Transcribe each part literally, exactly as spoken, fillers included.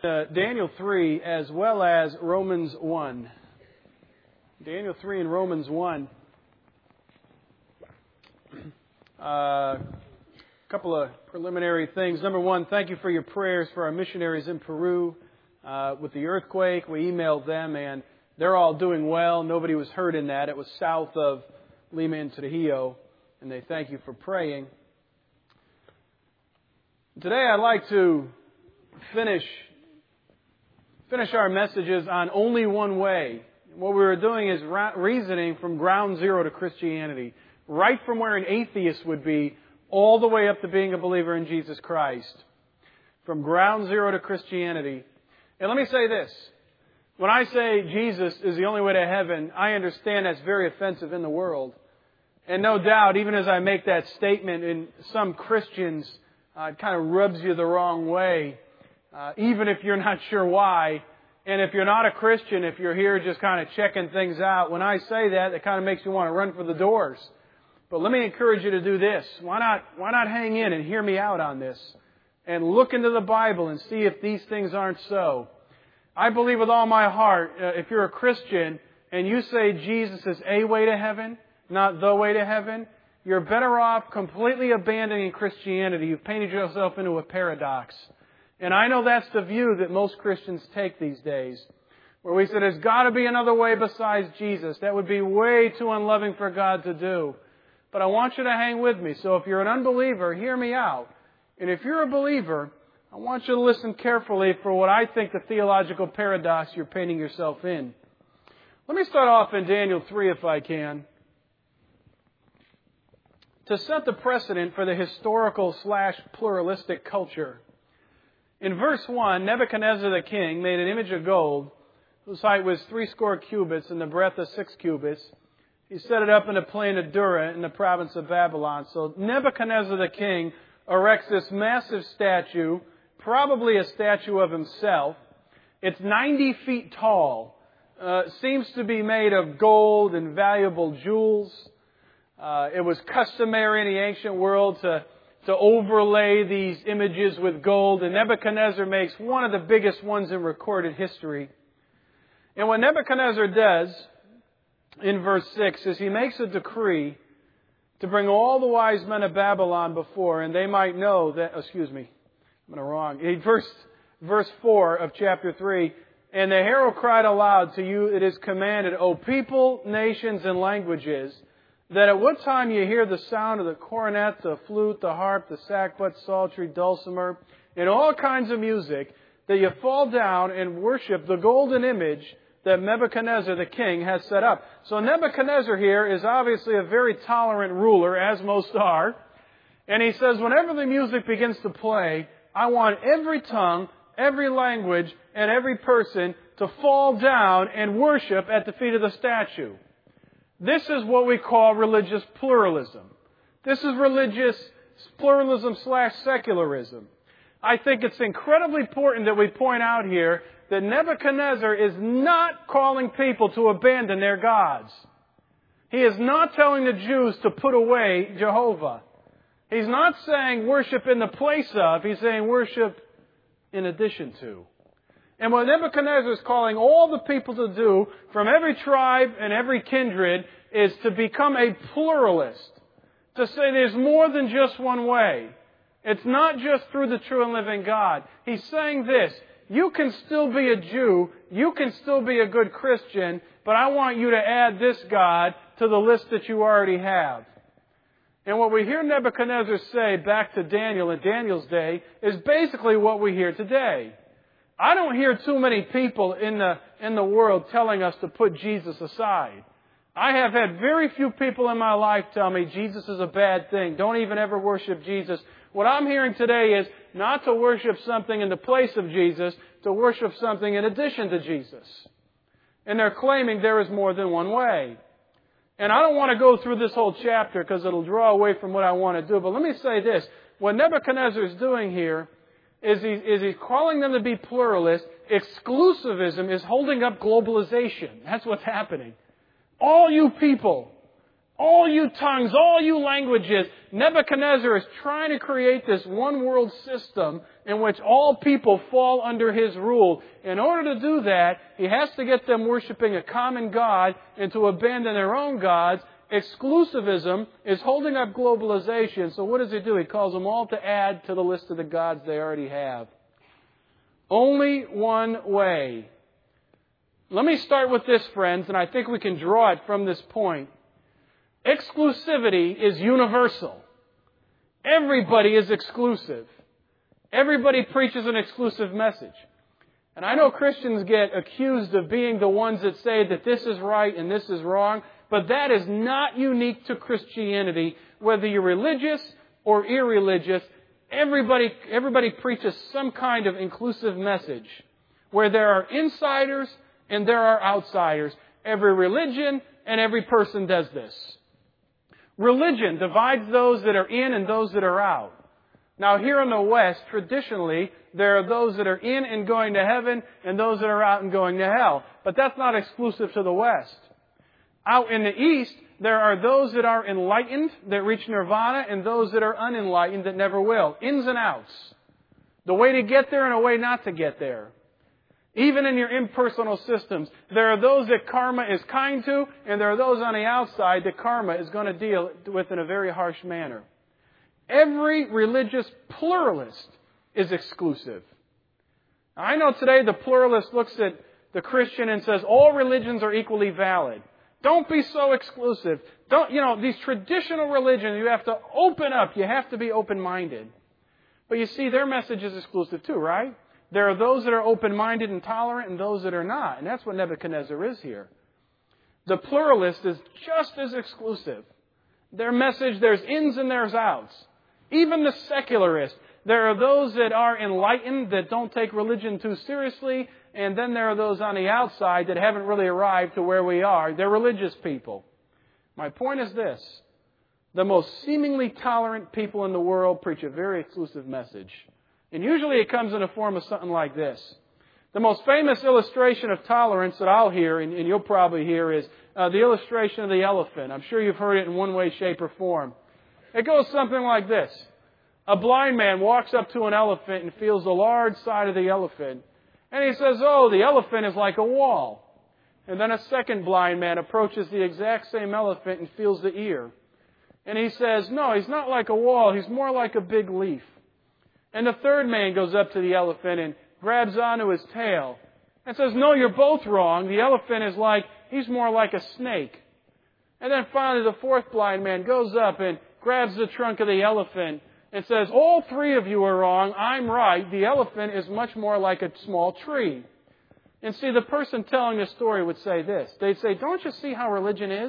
Uh, Daniel three as well as Romans one. Daniel three and Romans one. A uh, couple of preliminary things. Number one, thank you for your prayers for our missionaries in Peru uh, with the earthquake. We emailed them and they're all doing well. Nobody was hurt in that. It was south of Lima and Trujillo, and they thank you for praying. Today I'd like to finish finish our messages on only one way. What we were doing is reasoning from ground zero to Christianity, right from where an atheist would be, all the way up to being a believer in Jesus Christ. From ground zero to Christianity. And let me say this. When I say Jesus is the only way to heaven, I understand that's very offensive in the world. And no doubt, even as I make that statement, in some Christians, uh, it kind of rubs you the wrong way. Uh, even if you're not sure why. And if you're not a Christian, if you're here just kind of checking things out, when I say that, it kind of makes you want to run for the doors. But let me encourage you to do this. Why not, why not hang in and hear me out on this? And look into the Bible and see if these things aren't so. I believe with all my heart, uh, if you're a Christian and you say Jesus is a way to heaven, not the way to heaven, you're better off completely abandoning Christianity. You've painted yourself into a paradox. And I know that's the view that most Christians take these days, where we say there's got to be another way besides Jesus. That would be way too unloving for God to do. But I want you to hang with me. So if you're an unbeliever, hear me out. And if you're a believer, I want you to listen carefully for what I think the theological paradox you're painting yourself in. Let me start off in Daniel three if I can. To set the precedent for the historical slash pluralistic culture. In verse one, Nebuchadnezzar the king made an image of gold, whose height was three score cubits and the breadth of six cubits. He set it up in the plain of Dura in the province of Babylon. So Nebuchadnezzar the king erects this massive statue, probably a statue of himself. It's ninety feet tall. Uh, seems to be made of gold and valuable jewels. Uh, it was customary in the ancient world to to overlay these images with gold. And Nebuchadnezzar makes one of the biggest ones in recorded history. And what Nebuchadnezzar does in verse six is he makes a decree to bring all the wise men of Babylon before, and they might know that, excuse me, I'm in the wrong. Verse, verse four of chapter three, and the herald cried aloud to you, it is commanded, O people, nations, and languages, that at what time you hear the sound of the cornet, the flute, the harp, the sackbut, psaltery, dulcimer, and all kinds of music, that you fall down and worship the golden image that Nebuchadnezzar the king has set up. So Nebuchadnezzar here is obviously a very tolerant ruler, as most are. And he says, whenever the music begins to play, I want every tongue, every language, and every person to fall down and worship at the feet of the statue. This is what we call religious pluralism. This is religious pluralism slash secularism. I think it's incredibly important that we point out here that Nebuchadnezzar is not calling people to abandon their gods. He is not telling the Jews to put away Jehovah. He's not saying worship in the place of, he's saying worship in addition to. And what Nebuchadnezzar is calling all the people to do from every tribe and every kindred is to become a pluralist. To say there's more than just one way. It's not just through the true and living God. He's saying this, you can still be a Jew, you can still be a good Christian, but I want you to add this God to the list that you already have. And what we hear Nebuchadnezzar say back to Daniel in Daniel's day is basically what we hear today. I don't hear too many people in the, in the world telling us to put Jesus aside. I have had very few people in my life tell me Jesus is a bad thing. Don't even ever worship Jesus. What I'm hearing today is not to worship something in the place of Jesus, to worship something in addition to Jesus. And they're claiming there is more than one way. And I don't want to go through this whole chapter because it'll draw away from what I want to do. But let me say this. What Nebuchadnezzar is doing here is he, is he's calling them to be pluralists. Exclusivism is holding up globalization. That's what's happening. All you people, All you tongues, all you languages. Nebuchadnezzar is trying to create this one world system in which all people fall under his rule. In order to do that, he has to get them worshiping a common God and to abandon their own gods. Exclusivism is holding up globalization. So what does he do? He calls them all to add to the list of the gods they already have. Only one way. Let me start with this, friends, and I think we can draw it from this point. Exclusivity is universal. Everybody is exclusive. Everybody preaches an exclusive message. And I know Christians get accused of being the ones that say that this is right and this is wrong, but that is not unique to Christianity. Whether you're religious or irreligious, everybody, everybody preaches some kind of inclusive message where there are insiders and there are outsiders. Every religion and every person does this. Religion divides those that are in and those that are out. Now here in the West, traditionally, there are those that are in and going to heaven and those that are out and going to hell. But that's not exclusive to the West. Out in the East, there are those that are enlightened that reach nirvana and those that are unenlightened that never will. Ins and outs. The way to get there and a way not to get there. Even in your impersonal systems, there are those that karma is kind to, and there are those on the outside that karma is going to deal with in a very harsh manner. Every religious pluralist is exclusive. Now, I know today the pluralist looks at the Christian and says all religions are equally valid. Don't be so exclusive. Don't, you know, these traditional religions, you have to open up. You have to be open-minded. But you see, their message is exclusive too, right? There are those that are open-minded and tolerant and those that are not. And that's what Nebuchadnezzar is here. The pluralist is just as exclusive. Their message, there's ins and there's outs. Even the secularist. There are those that are enlightened, that don't take religion too seriously. And then there are those on the outside that haven't really arrived to where we are. They're religious people. My point is this. The most seemingly tolerant people in the world preach a very exclusive message. And usually it comes in the form of something like this. The most famous illustration of tolerance that I'll hear, and, and you'll probably hear, is uh, the illustration of the elephant. I'm sure you've heard it in one way, shape, or form. It goes something like this. A blind man walks up to an elephant and feels the large side of the elephant. And he says, oh, the elephant is like a wall. And then a second blind man approaches the exact same elephant and feels the ear. And he says, no, he's not like a wall. He's more like a big leaf. And the third man goes up to the elephant and grabs onto his tail and says, no, you're both wrong. The elephant is like, he's more like a snake. And then finally the fourth blind man goes up and grabs the trunk of the elephant and says, all three of you are wrong. I'm right. The elephant is much more like a small tree. And see, the person telling the story would say this. They'd say, don't you see how religion is?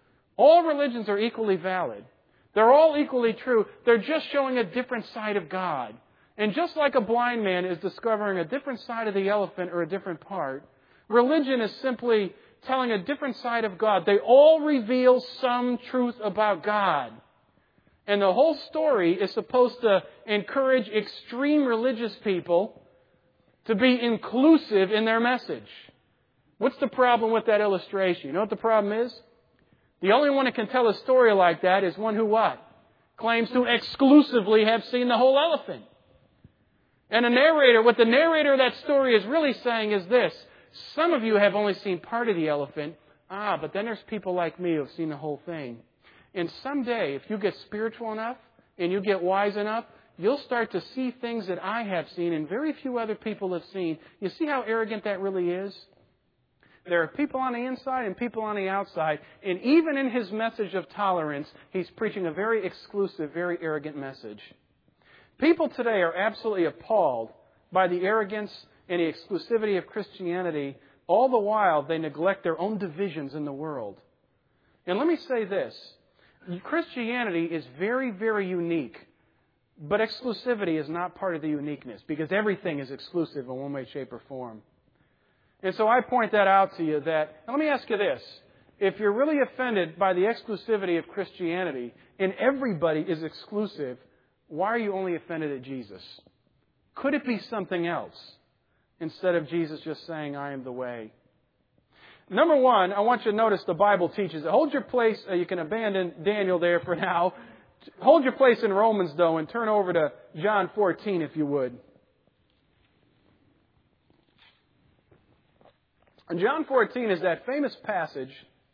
All religions are equally valid. They're all equally true. They're just showing a different side of God. And just like a blind man is discovering a different side of the elephant or a different part, religion is simply telling a different side of God. They all reveal some truth about God. And the whole story is supposed to encourage extreme religious people to be inclusive in their message. What's the problem with that illustration? You know what the problem is? The only one that can tell a story like that is one who what? Claims to exclusively have seen the whole elephant. And a narrator, what the narrator of that story is really saying is this. Some of you have only seen part of the elephant. Ah, but then there's people like me who have seen the whole thing. And someday, if you get spiritual enough and you get wise enough, you'll start to see things that I have seen and very few other people have seen. You see how arrogant that really is? There are people on the inside and people on the outside. And even in his message of tolerance, he's preaching a very exclusive, very arrogant message. People today are absolutely appalled by the arrogance and the exclusivity of Christianity. All the while, they neglect their own divisions in the world. And let me say this. Christianity is very, very unique. But exclusivity is not part of the uniqueness because everything is exclusive in one way, shape, or form. And so I point that out to you that, now let me ask you this. If you're really offended by the exclusivity of Christianity and everybody is exclusive, why are you only offended at Jesus? Could it be something else instead of Jesus just saying, I am the way? Number one, I want you to notice the Bible teaches it. Hold your place. Uh, you can abandon Daniel there for now. Hold your place in Romans, though, and turn over to John fourteen, if you would. And John fourteen is that famous passage.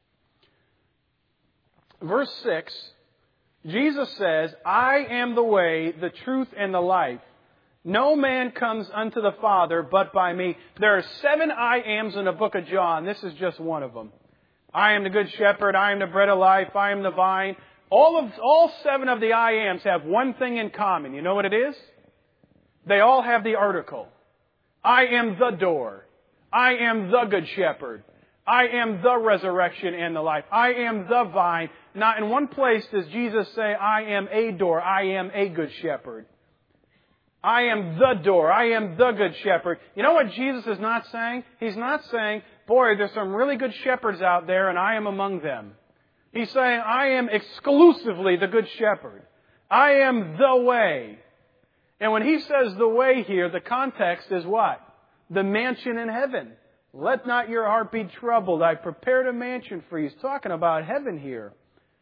Verse six, Jesus says, I am the way, the truth, and the life. No man comes unto the Father but by me. There are seven I ams in the book of John. This is just one of them. I am the good shepherd. I am the bread of life. I am the vine. All of all seven of the I ams have one thing in common. You know what it is? They all have the article. I am the door. I am the good shepherd. I am the resurrection and the life. I am the vine. Not in one place does Jesus say, I am a door. I am a good shepherd. I am the door. I am the good shepherd. You know what Jesus is not saying? He's not saying, boy, there's some really good shepherds out there and I am among them. He's saying, I am exclusively the good shepherd. I am the way. And when he says the way here, the context is what? The mansion in heaven. Let not your heart be troubled. I prepared a mansion for you. He's talking about heaven here.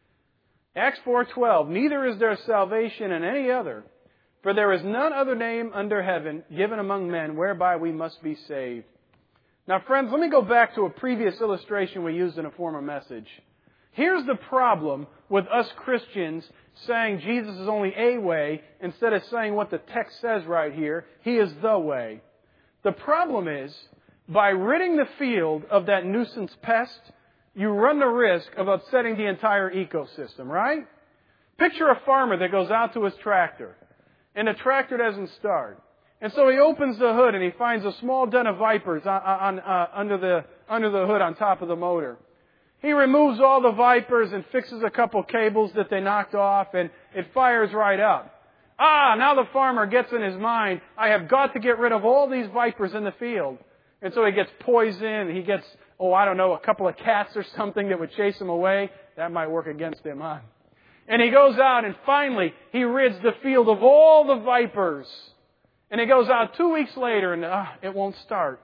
Acts four twelve. Neither is there salvation in any other, for there is none other name under heaven given among men whereby we must be saved. Now, friends, let me go back to a previous illustration we used in a former message. Here's the problem with us Christians saying Jesus is only a way instead of saying what the text says right here. He is the way. The problem is, by ridding the field of that nuisance pest, you run the risk of upsetting the entire ecosystem, right? Picture a farmer that goes out to his tractor, and the tractor doesn't start. And so he opens the hood and he finds a small den of vipers on, on, uh, under the under the hood on top of the motor. He removes all the vipers and fixes a couple cables that they knocked off, and it fires right up. Ah, now the farmer gets in his mind, I have got to get rid of all these vipers in the field. And so he gets poison, he gets, oh, I don't know, a couple of cats or something that would chase him away. That might work against him, huh? And he goes out and finally he rids the field of all the vipers. And he goes out two weeks later and ah, it won't start.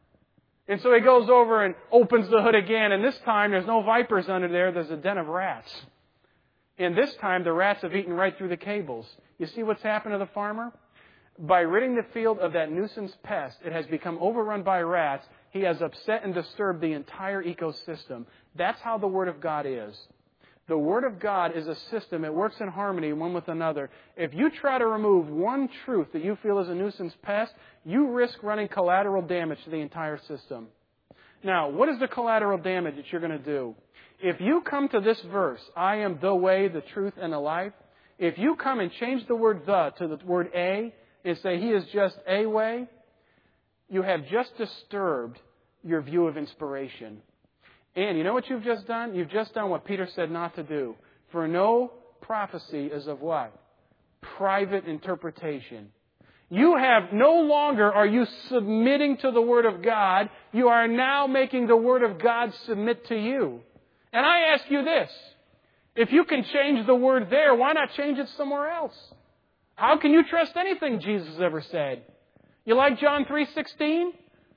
And so he goes over and opens the hood again, and this time there's no vipers under there, there's a den of rats. And this time the rats have eaten right through the cables. You see what's happened to the farmer? By ridding the field of that nuisance pest, it has become overrun by rats. He has upset and disturbed the entire ecosystem. That's how the Word of God is. The Word of God is a system. It works in harmony one with another. If you try to remove one truth that you feel is a nuisance pest, you risk running collateral damage to the entire system. Now, what is the collateral damage that you're going to do? If you come to this verse, I am the way, the truth, and the life, if you come and change the word the to the word a, and say He is just a way, you have just disturbed your view of inspiration. And you know what you've just done? You've just done what Peter said not to do. For no prophecy is of what? Private interpretation. You have, no longer are you submitting to the Word of God. You are now making the Word of God submit to you. And I ask you this. If you can change the word there, why not change it somewhere else? How can you trust anything Jesus ever said? You like John three sixteen?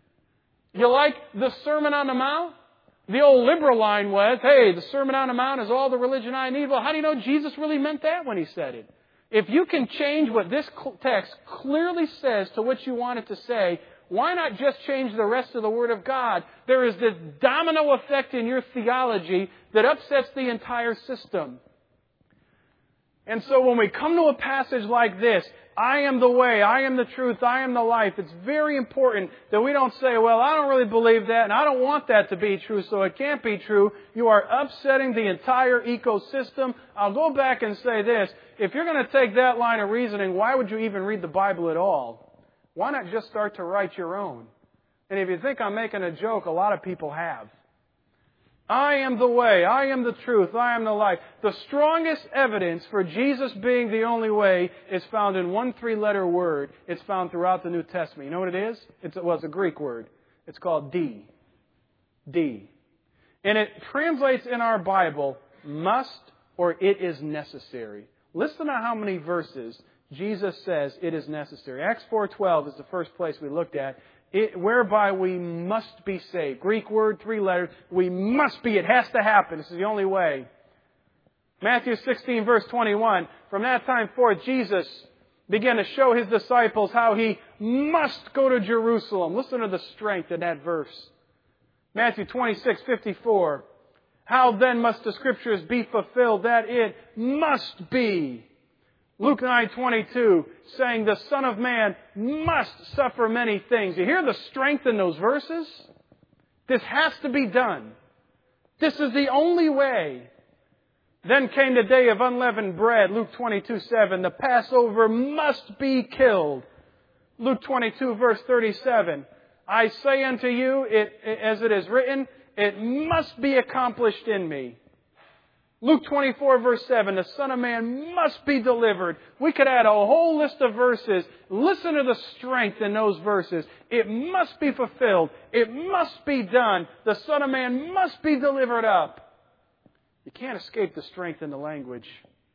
You like the Sermon on the Mount? The old liberal line was, hey, the Sermon on the Mount is all the religion I need. Well, how do you know Jesus really meant that when He said it? If you can change what this text clearly says to what you want it to say, why not just change the rest of the Word of God? There is this domino effect in your theology that upsets the entire system. And so when we come to a passage like this, I am the way, I am the truth, I am the life, it's very important that we don't say, well, I don't really believe that and I don't want that to be true, so it can't be true. You are upsetting the entire ecosystem. I'll go back and say this. If you're going to take that line of reasoning, why would you even read the Bible at all? Why not just start to write your own? And if you think I'm making a joke, a lot of people have. I am the way, I am the truth, I am the life. The strongest evidence for Jesus being the only way is found in one three-letter word. It's found throughout the New Testament. You know what it is? It's, well, it's a Greek word. It's called D. D. And it translates in our Bible, must or it is necessary. Listen to how many verses Jesus says it is necessary. Acts four twelve is the first place we looked at. it, whereby we must be saved. Greek word, three letters. We must be. It has to happen. This is the only way. Matthew sixteen, verse twenty-one. From that time forth, Jesus began to show His disciples how He must go to Jerusalem. Listen to the strength in that verse. Matthew twenty-six, fifty-four. How then must the Scriptures be fulfilled that it must be? Luke nine, twenty-two, saying the Son of Man must suffer many things. You hear the strength in those verses? This has to be done. This is the only way. Then came the day of unleavened bread, Luke twenty-two, seven. The Passover must be killed. Luke twenty-two, verse thirty-seven. I say unto you, it, as it is written, it must be accomplished in me. Luke twenty-four, verse seven. The Son of Man must be delivered. We could add a whole list of verses. Listen to the strength in those verses. It must be fulfilled. It must be done. The Son of Man must be delivered up. You can't escape the strength in the language.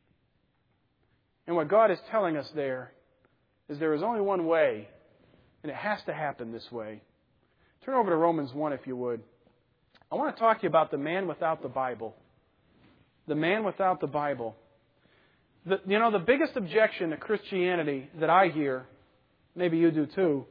And what God is telling us there is there is only one way, and it has to happen this way. Turn over to Romans one, if you would. I want to talk to you about the man without the Bible. The man without the Bible. The, you know, the biggest objection to Christianity that I hear, maybe you do too,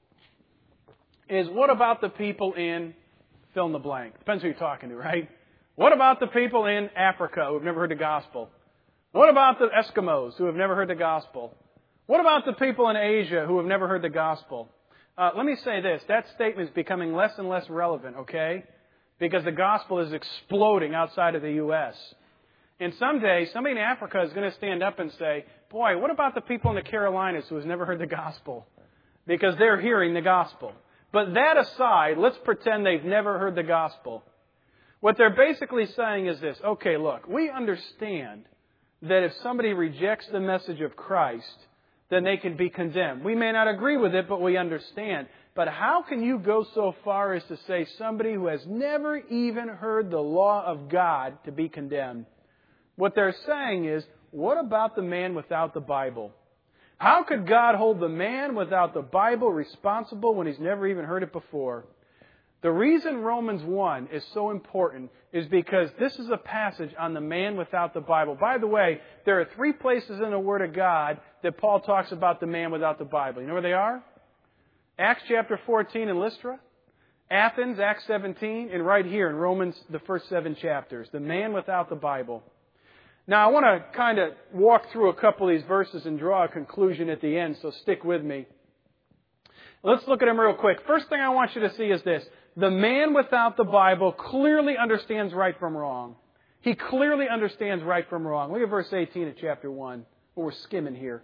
is what about the people in fill in the blank? Depends who you're talking to, right? What about the people in Africa who have never heard the gospel? What about the Eskimos who have never heard the gospel? What about the people in Asia who have never heard the gospel? Uh, let me say this. That statement is becoming less and less relevant, okay? Because the gospel is exploding outside of the U S And someday, somebody in Africa is going to stand up and say, boy, what about the people in the Carolinas who has never heard the gospel? Because they're hearing the gospel. But that aside, let's pretend they've never heard the gospel. What they're basically saying is this. Okay, look, we understand that if somebody rejects the message of Christ, then they can be condemned. We may not agree with it, but we understand. But how can you go so far as to say somebody who has never even heard the law of God to be condemned? What they're saying is, what about the man without the Bible? How could God hold the man without the Bible responsible when he's never even heard it before? The reason Romans one is so important is because this is a passage on the man without the Bible. By the way, there are three places in the Word of God that Paul talks about the man without the Bible. You know where they are? Acts chapter fourteen in Lystra, Athens, Acts seventeen, and right here in Romans, the first seven chapters. The man without the Bible. Now, I want to kind of walk through a couple of these verses and draw a conclusion at the end, so stick with me. Let's look at them real quick. First thing I want you to see is this. The man without the Bible clearly understands right from wrong. He clearly understands right from wrong. Look at verse eighteen of chapter one. We're skimming here.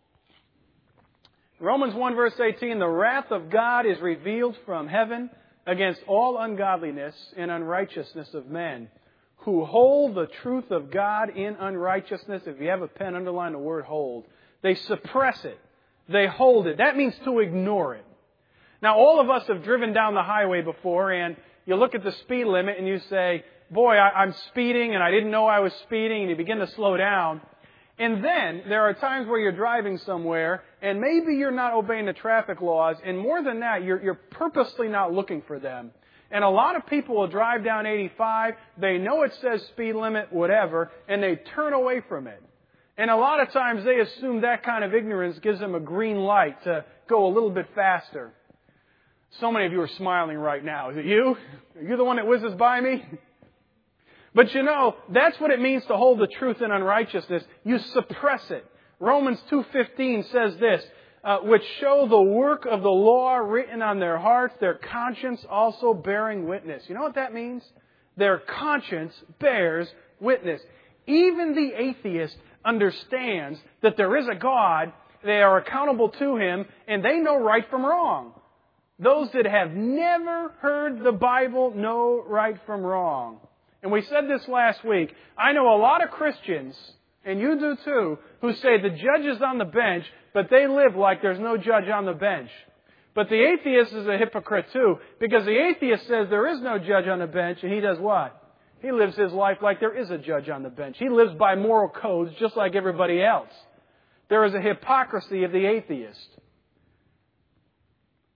Romans one verse eighteen, the wrath of God is revealed from heaven against all ungodliness and unrighteousness of men, who hold the truth of God in unrighteousness. If you have a pen, underline the word hold. They suppress it. They hold it. That means to ignore it. Now, all of us have driven down the highway before, and you look at the speed limit and you say, boy, I, I'm speeding and I didn't know I was speeding, and you begin to slow down. And then there are times where you're driving somewhere and maybe you're not obeying the traffic laws, and more than that, you're, you're purposely not looking for them. And a lot of people will drive down eighty-five, they know it says speed limit, whatever, and they turn away from it. And a lot of times they assume that kind of ignorance gives them a green light to go a little bit faster. So many of you are smiling right now. Is it you? Are you the one that whizzes by me? But you know, that's what it means to hold the truth in unrighteousness. You suppress it. Romans two fifteen says this, uh, which show the work of the law written on their hearts, their conscience also bearing witness. You know what that means? Their conscience bears witness. Even the atheist understands that there is a God, they are accountable to Him, and they know right from wrong. Those that have never heard the Bible know right from wrong. And we said this last week. I know a lot of Christians, and you do too, who say the judge is on the bench, but they live like there's no judge on the bench. But the atheist is a hypocrite too, because the atheist says there is no judge on the bench, and he does what? He lives his life like there is a judge on the bench. He lives by moral codes just like everybody else. There is a hypocrisy of the atheist.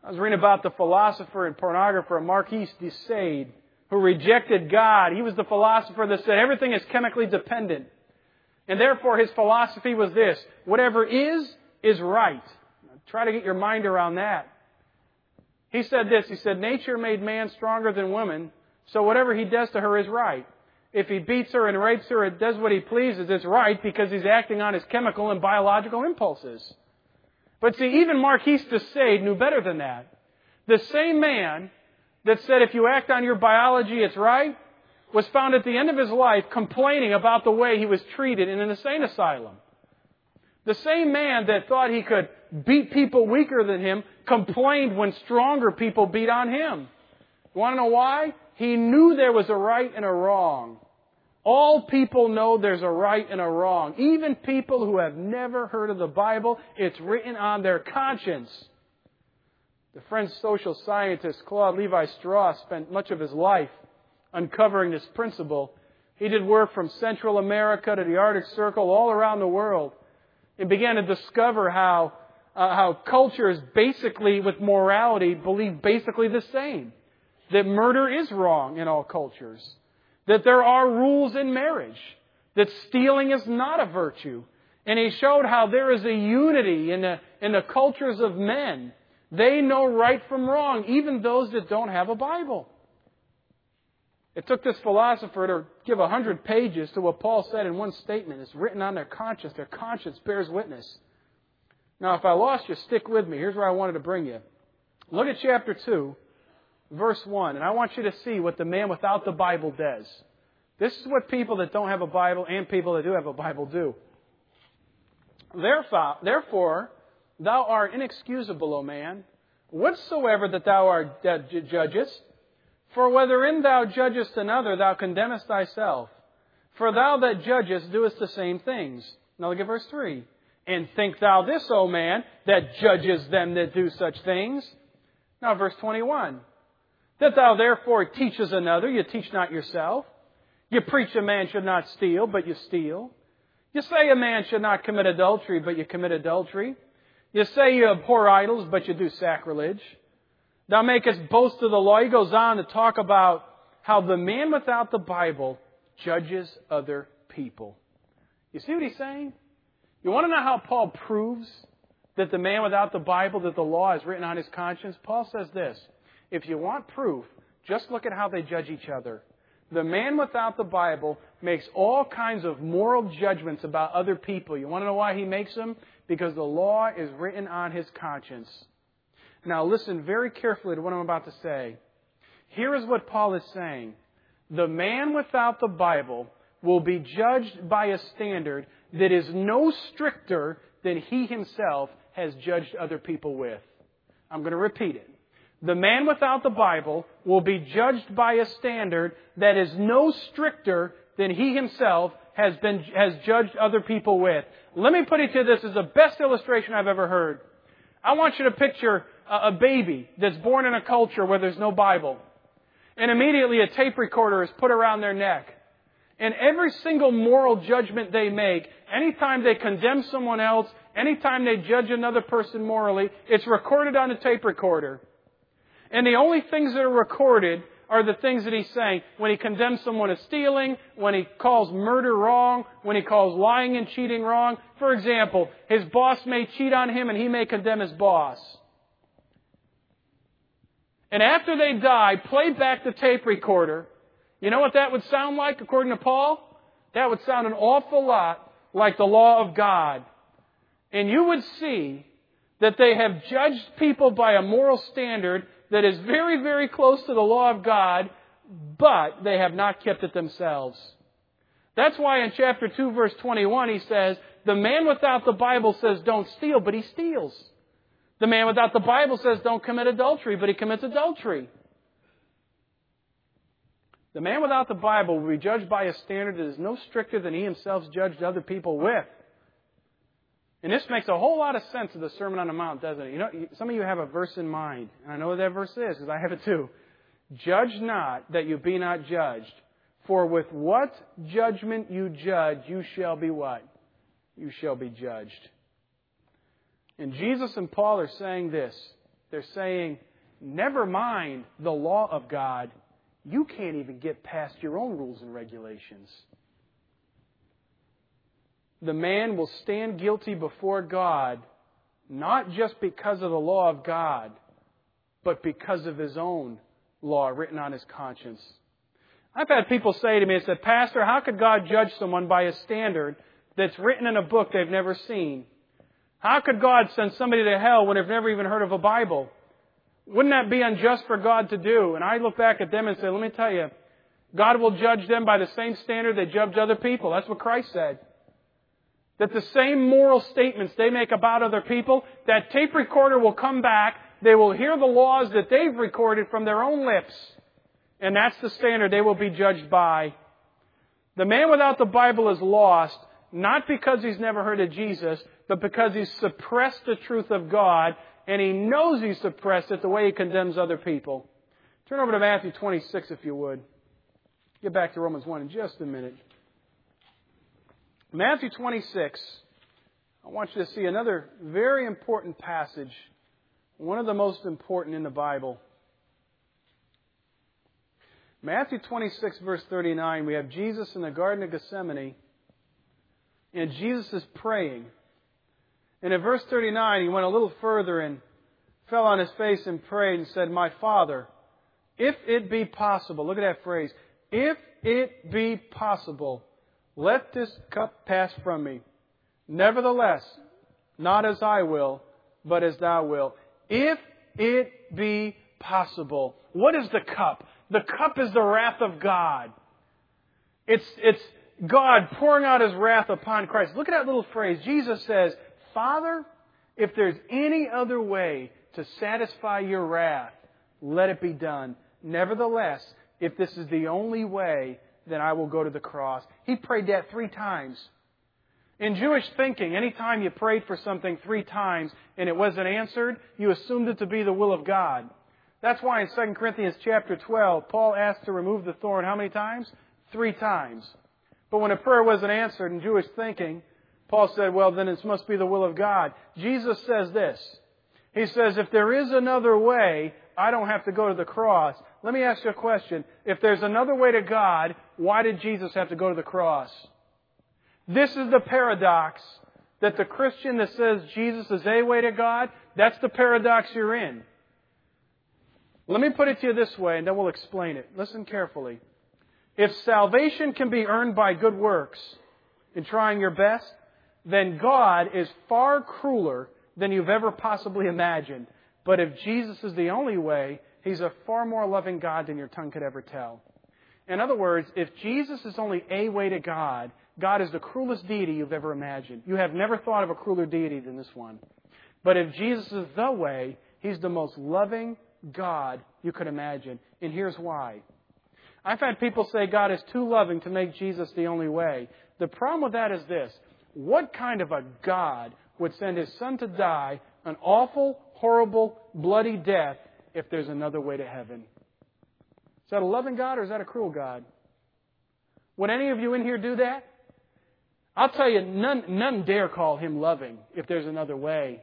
I was reading about the philosopher and pornographer Marquis de Sade, who rejected God. He was the philosopher that said everything is chemically dependent. And therefore his philosophy was this: whatever is, is right. Try to get your mind around that. He said this, he said, nature made man stronger than woman, so whatever he does to her is right. If he beats her and rapes her and does what he pleases, it's right because he's acting on his chemical and biological impulses. But see, even Marquis de Sade knew better than that. The same man that said if you act on your biology, it's right, was found at the end of his life complaining about the way he was treated in an insane asylum. The same man that thought he could beat people weaker than him complained when stronger people beat on him. You want to know why? He knew there was a right and a wrong. All people know there's a right and a wrong. Even people who have never heard of the Bible, it's written on their conscience. The French social scientist Claude Lévi-Strauss spent much of his life uncovering this principle. He did work from Central America to the Arctic Circle, all around the world, and began to discover how uh, how cultures basically, with morality, believe basically the same. That murder is wrong in all cultures. That there are rules in marriage. That stealing is not a virtue. And he showed how there is a unity in the, in the cultures of men. They know right from wrong, even those that don't have a Bible. It took this philosopher to give a hundred pages to what Paul said in one statement. It's written on their conscience. Their conscience bears witness. Now, if I lost you, stick with me. Here's where I wanted to bring you. Look at chapter two, verse one. And I want you to see what the man without the Bible does. This is what people that don't have a Bible and people that do have a Bible do. Therefore, thou art inexcusable, O man, whatsoever that thou art judgest. For wherein thou judgest another, thou condemnest thyself. For thou that judgest doest the same things. Now look at verse three. And think thou this, O man, that judges them that do such things. Now verse twenty-one. That thou therefore teachest another, you teach not yourself. You preach a man should not steal, but you steal. You say a man should not commit adultery, but you commit adultery. You say you abhor idols, but you do sacrilege. Thou makest boast of the law. He goes on to talk about how the man without the Bible judges other people. You see what he's saying? You want to know how Paul proves that the man without the Bible, that the law is written on his conscience? Paul says this: if you want proof, just look at how they judge each other. The man without the Bible makes all kinds of moral judgments about other people. You want to know why he makes them? Because the law is written on his conscience. Now listen very carefully to what I'm about to say. Here is what Paul is saying. The man without the Bible will be judged by a standard that is no stricter than he himself has judged other people with. I'm going to repeat it. The man without the Bible will be judged by a standard that is no stricter than he himself has been has judged other people with. Let me put it to you, this is the best illustration I've ever heard. I want you to picture a baby that's born in a culture where there's no Bible. And immediately a tape recorder is put around their neck. And every single moral judgment they make, anytime they condemn someone else, anytime they judge another person morally, it's recorded on a tape recorder. And the only things that are recorded are the things that he's saying. When he condemns someone as stealing, when he calls murder wrong, when he calls lying and cheating wrong. For example, his boss may cheat on him and he may condemn his boss. And after they die, play back the tape recorder. You know what that would sound like, according to Paul? That would sound an awful lot like the law of God. And you would see that they have judged people by a moral standard that is very, very close to the law of God, but they have not kept it themselves. That's why in chapter two, verse twenty-one, he says, the man without the Bible says don't steal, but he steals. The man without the Bible says don't commit adultery, but he commits adultery. The man without the Bible will be judged by a standard that is no stricter than he himself judged other people with. And this makes a whole lot of sense of the Sermon on the Mount, doesn't it? You know, some of you have a verse in mind, and I know what that verse is because I have it too. Judge not that you be not judged, for with what judgment you judge, you shall be what? You shall be judged. And Jesus and Paul are saying this. They're saying, never mind the law of God, you can't even get past your own rules and regulations. The man will stand guilty before God, not just because of the law of God, but because of his own law written on his conscience. I've had people say to me, they said, Pastor, how could God judge someone by a standard that's written in a book they've never seen? How could God send somebody to hell when they've never even heard of a Bible? Wouldn't that be unjust for God to do? And I look back at them and say, let me tell you, God will judge them by the same standard they judge other people. That's what Christ said. That the same moral statements they make about other people, that tape recorder will come back, they will hear the laws that they've recorded from their own lips. And that's the standard they will be judged by. The man without the Bible is lost, not because he's never heard of Jesus, but because he's suppressed the truth of God, and he knows he's suppressed it the way he condemns other people. Turn over to Matthew twenty-six, if you would. Get back to Romans one in just a minute. Matthew twenty-six, I want you to see another very important passage, one of the most important in the Bible. Matthew twenty-six, verse thirty-nine, we have Jesus in the Garden of Gethsemane, and Jesus is praying. And in verse thirty-nine, he went a little further and fell on his face and prayed and said, My Father, if it be possible, look at that phrase, if it be possible, let this cup pass from me. Nevertheless, not as I will, but as thou wilt. If it be possible. What is the cup? The cup is the wrath of God. It's, it's God pouring out His wrath upon Christ. Look at that little phrase. Jesus says, Father, if there's any other way to satisfy your wrath, let it be done. Nevertheless, if this is the only way, then I will go to the cross. He prayed that three times. In Jewish thinking, anytime you prayed for something three times and it wasn't answered, you assumed it to be the will of God. That's why in Second Corinthians chapter twelve, Paul asked to remove the thorn how many times? Three times. But when a prayer wasn't answered in Jewish thinking, Paul said, well, then it must be the will of God. Jesus says this. He says, if there is another way, I don't have to go to the cross. Let me ask you a question. If there's another way to God, why did Jesus have to go to the cross? This is the paradox that the Christian that says Jesus is a way to God, that's the paradox you're in. Let me put it to you this way, and then we'll explain it. Listen carefully. If salvation can be earned by good works in trying your best, then God is far crueler than you've ever possibly imagined. But if Jesus is the only way, He's a far more loving God than your tongue could ever tell. In other words, if Jesus is only a way to God, God is the cruelest deity you've ever imagined. You have never thought of a crueler deity than this one. But if Jesus is the way, He's the most loving God you could imagine. And here's why. I've had people say God is too loving to make Jesus the only way. The problem with that is this. What kind of a God would send His Son to die an awful, horrible, bloody death if there's another way to heaven? Is that a loving God or is that a cruel God? Would any of you in here do that? I'll tell you, none, none dare call Him loving if there's another way.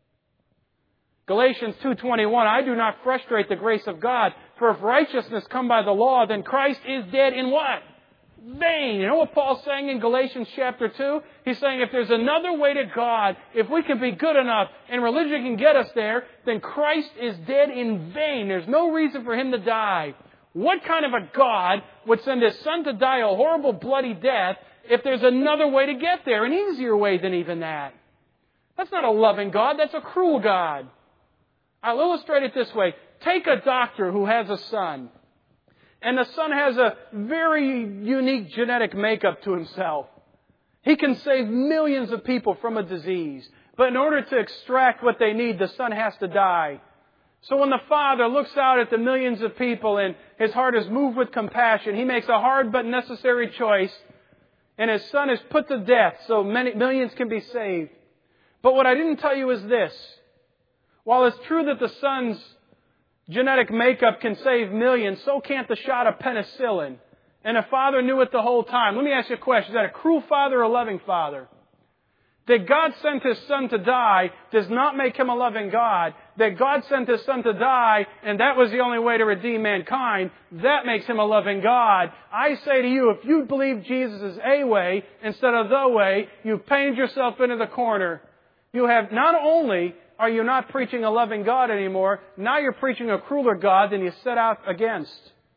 Galatians two twenty-one, I do not frustrate the grace of God, for if righteousness come by the law, then Christ is dead in what? Vain. You know what Paul's saying in Galatians chapter two? He's saying if there's another way to God, if we can be good enough and religion can get us there, then Christ is dead in vain. There's no reason for Him to die. What kind of a God would send His Son to die a horrible, bloody death if there's another way to get there, an easier way than even that? That's not a loving God. That's a cruel God. I'll illustrate it this way. Take a doctor who has a son, and the son has a very unique genetic makeup to himself. He can save millions of people from a disease, but in order to extract what they need, the son has to die. So when the father looks out at the millions of people and his heart is moved with compassion, he makes a hard but necessary choice, and his son is put to death so many millions can be saved. But what I didn't tell you is this. While it's true that the son's genetic makeup can save millions, so can't the shot of penicillin. And the father knew it the whole time. Let me ask you a question. Is that a cruel father or a loving father? That God sent His Son to die does not make Him a loving God. that God sent His Son to die, and that was the only way to redeem mankind, that makes Him a loving God. I say to you, if you believe Jesus is a way instead of the way, you've painted yourself into the corner. You have, not only are you not preaching a loving God anymore, now you're preaching a crueler God than you set out against.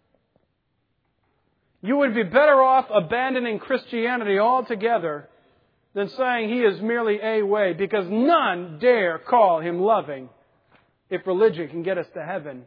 You would be better off abandoning Christianity altogether than saying He is merely a way, because none dare call Him loving if religion can get us to heaven.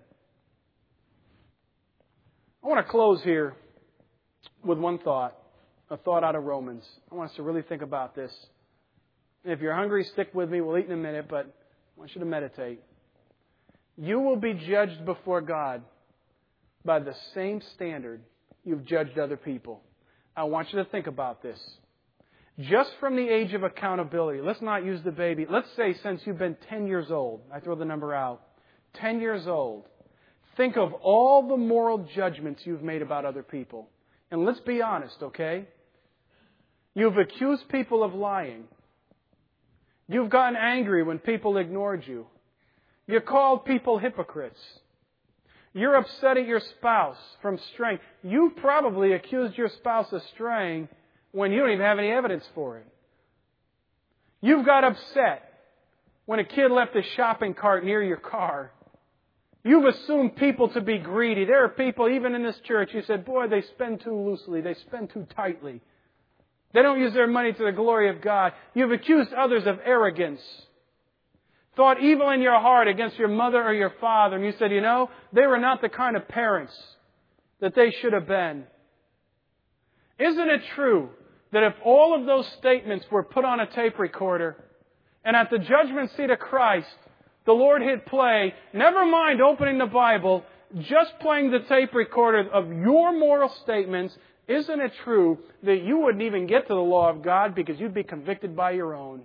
I want to close here with one thought, a thought out of Romans. I want us to really think about this. And if you're hungry, stick with me. We'll eat in a minute, but I want you to meditate. You will be judged before God by the same standard you've judged other people. I want you to think about this. Just from the age of accountability, let's not use the baby. Let's say since you've been ten years old, I throw the number out, ten years old, think of all the moral judgments you've made about other people. And let's be honest, okay? You've accused people of lying. You've gotten angry when people ignored you. You called people hypocrites. You're upset at your spouse from straying. You probably accused your spouse of straying when you don't even have any evidence for it. You've got upset when a kid left a shopping cart near your car. You've assumed people to be greedy. There are people, even in this church, you said, boy, they spend too loosely. They spend too tightly. They don't use their money to the glory of God. You've accused others of arrogance. Thought evil in your heart against your mother or your father. And you said, you know, they were not the kind of parents that they should have been. Isn't it true that if all of those statements were put on a tape recorder and at the judgment seat of Christ, the Lord hit play, never mind opening the Bible, just playing the tape recorder of your moral statements, isn't it true that you wouldn't even get to the law of God because you'd be convicted by your own?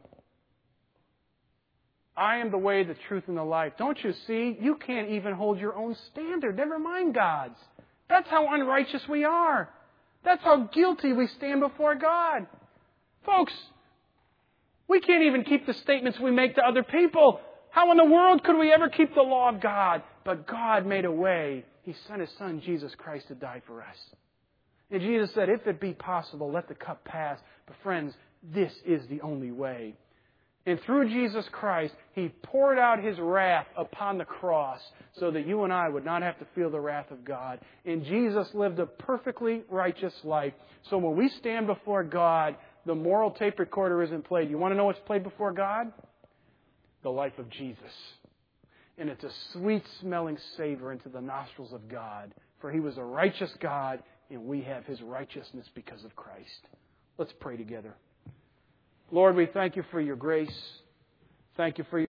I am the way, the truth, and the life. Don't you see? You can't even hold your own standard. Never mind God's. That's how unrighteous we are. That's how guilty we stand before God. Folks, we can't even keep the statements we make to other people. How in the world could we ever keep the law of God? But God made a way. He sent His Son, Jesus Christ, to die for us. And Jesus said, if it be possible, let the cup pass. But friends, this is the only way. And through Jesus Christ, He poured out His wrath upon the cross so that you and I would not have to feel the wrath of God. And Jesus lived a perfectly righteous life. So when we stand before God, the moral tape recorder isn't played. You want to know what's played before God? The life of Jesus. And it's a sweet-smelling savor into the nostrils of God. For He was a righteous God, and we have His righteousness because of Christ. Let's pray together. Lord, we thank You for Your grace. Thank You for Your